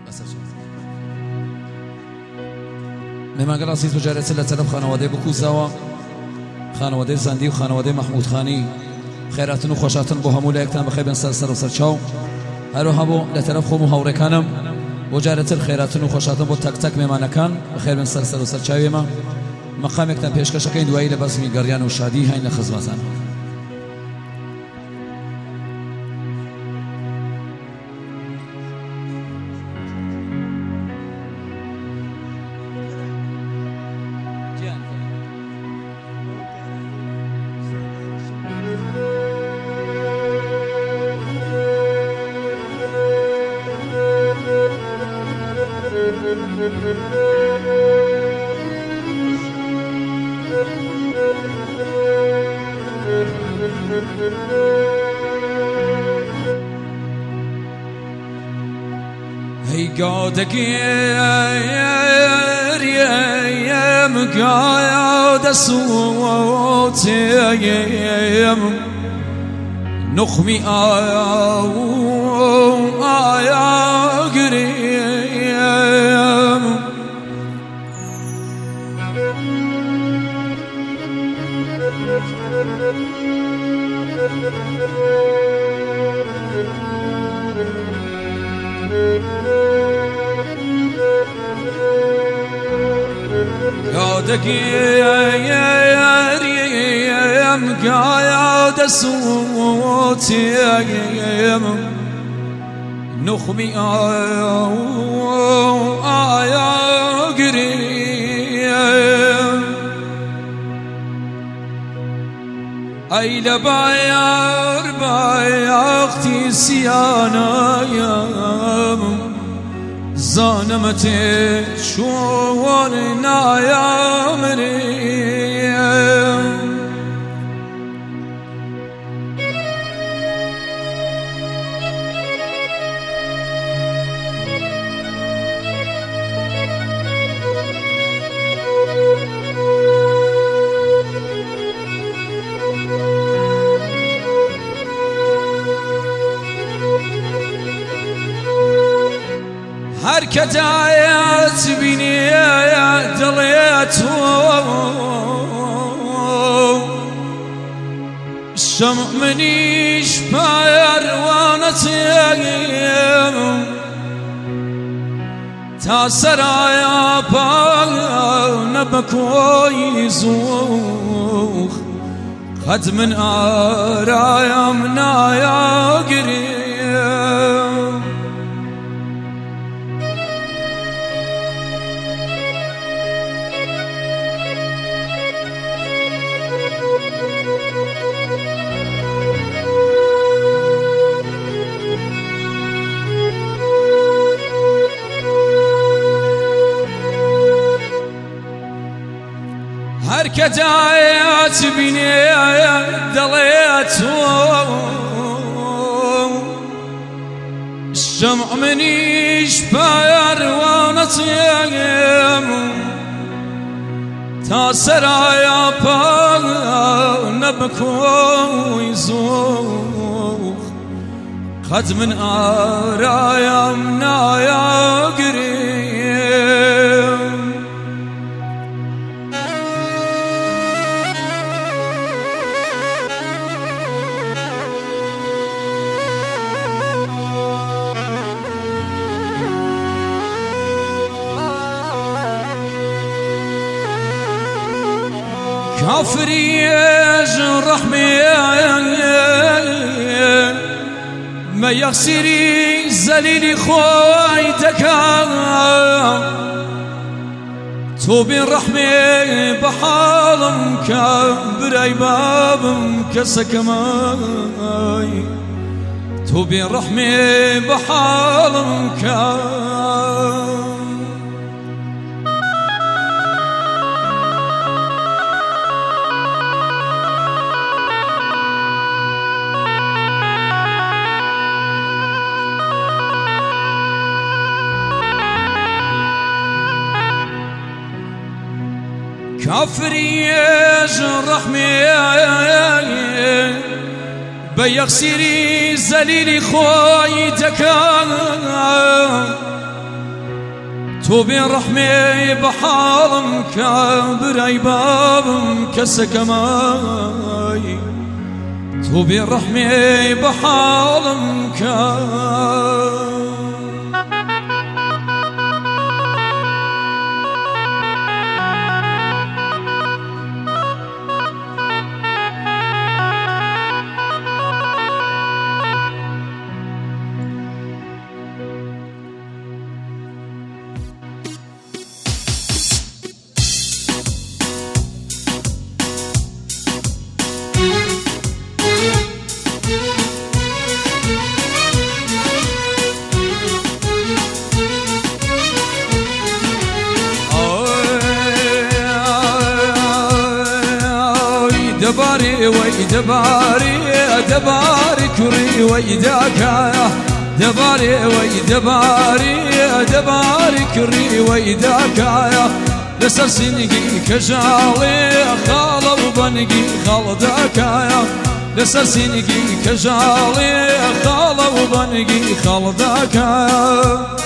مێمانگەڵ عەزیز بەجارێت لە تەرەف خانەوادەی بکوزەوە، خانەوادەی زەندی و خانەوادەی مەحموود خانی، خێراتن و خۆشاتن بۆ هەموو لایەکتان بەخێر بێن سەر و سەرچاو. هەروەها بۆ لە تەرەف خۆم و هاوڕێکانم بۆ جارێتر خێراتن و خۆشاتن بۆ تەک تەک مێمانەکان بەخێر بێن سەر و سەرچاوێمە. مەقامێکتان پێشکەشەکەین دوایی لە بەزمی گەڕیان و شادی هاین لە خزمەتان. هی گادگیریم گاید سوتیم نخمی آیا گریم یادگیریم گاید سوتیم نخمی آیا گریم ای لبایر بایاختی سیانایم زانمت شوان نایامریم هر کدایت بینی دلیتو شمع منیش پروانتیم تا سرایا پا نبکوی زوخ قد من آرایم نایا گریم هر کدایت بینی دلیتو شمع منیش پروانتیم تا سرایا پا نبکوی زوخ قد من آرایم نایا گریم كافريج رحمي ما يخسري زليلي خويتك توبي رحمي بحالم كبري بابم كسكماي توبي رحمي بحالم كافريج رحمي بيغسري زليلي خويتك تو بين رحمي بحالم كبري بابم كسكماي تو بين رحمي بحالم دباري ويدباري دباري كري ويداكايا دباري ويدباري دباري كري ويداكايا لسر سنقي كجالي خالة وبنقي خالداكايا لسر سنقي كجالي خالة وبنقي خالداكايا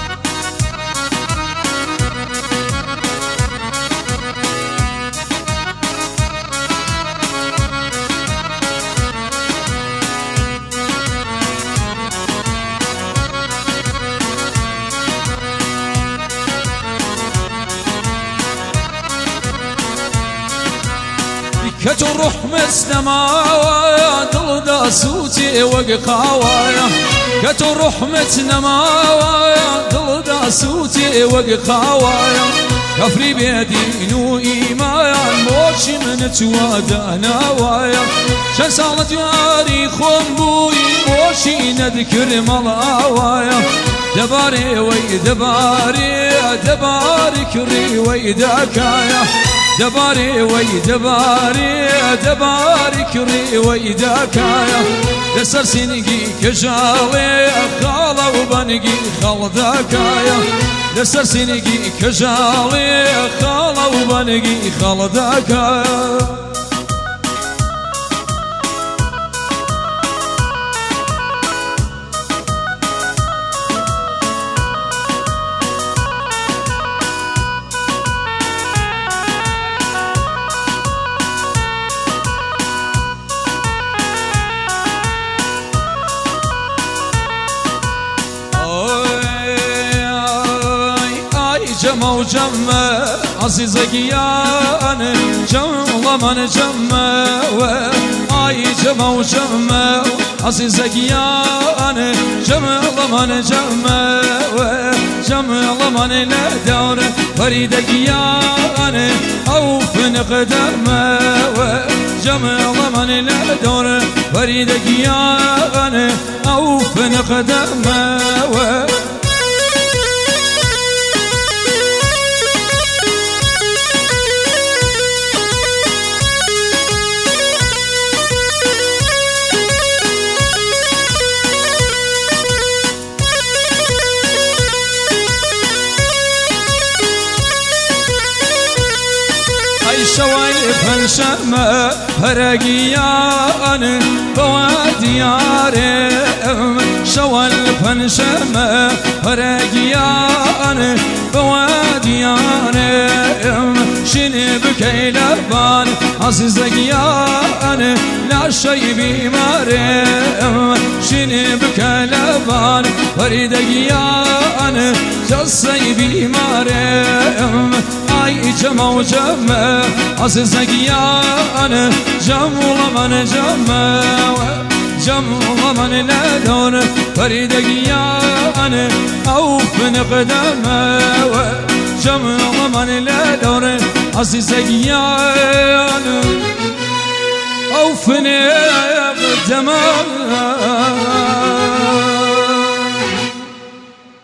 كتو روح مسنماويا دلدا سوتي وقخاوايا كتو روح مسنماويا دلدا سوتي وقخاوايا كفري بيدين وإيمايا موشي من توادانا وايا شن صالة جاري خنبوي موشي نذكر ملاوايا دباري ويدباري دباري كري ويداكايا دباري ويدباري دباري كري ويداكايا لسر سنقي كجالي خالة وبنقي خالداكايا لسر سنقي كجالي خالة وبنقي خالداكايا جمع وجمع عزيزك يا أنا جمع من جمع وآي جمع وجمع عزيزك يا أنا جمع من جمع وجمع من الدور فريدك يا أنا أوف نقدم وجمع من الدور فريدك يا أنا أوف نقدم شوالف الشمة هرقيان بوادياري شوالف الشمة هرقيان بوادياري شنبك لبان عزيزك يان لا شي بماري شنبك لبان فريدك يان جسي بماري اي جمع وجمع عزيزك يا أنا جمع من جمع جمع من الدور فريدك يا أنا أوف نقدم جمع من الدور عزيزك يا أنا أوف نقدم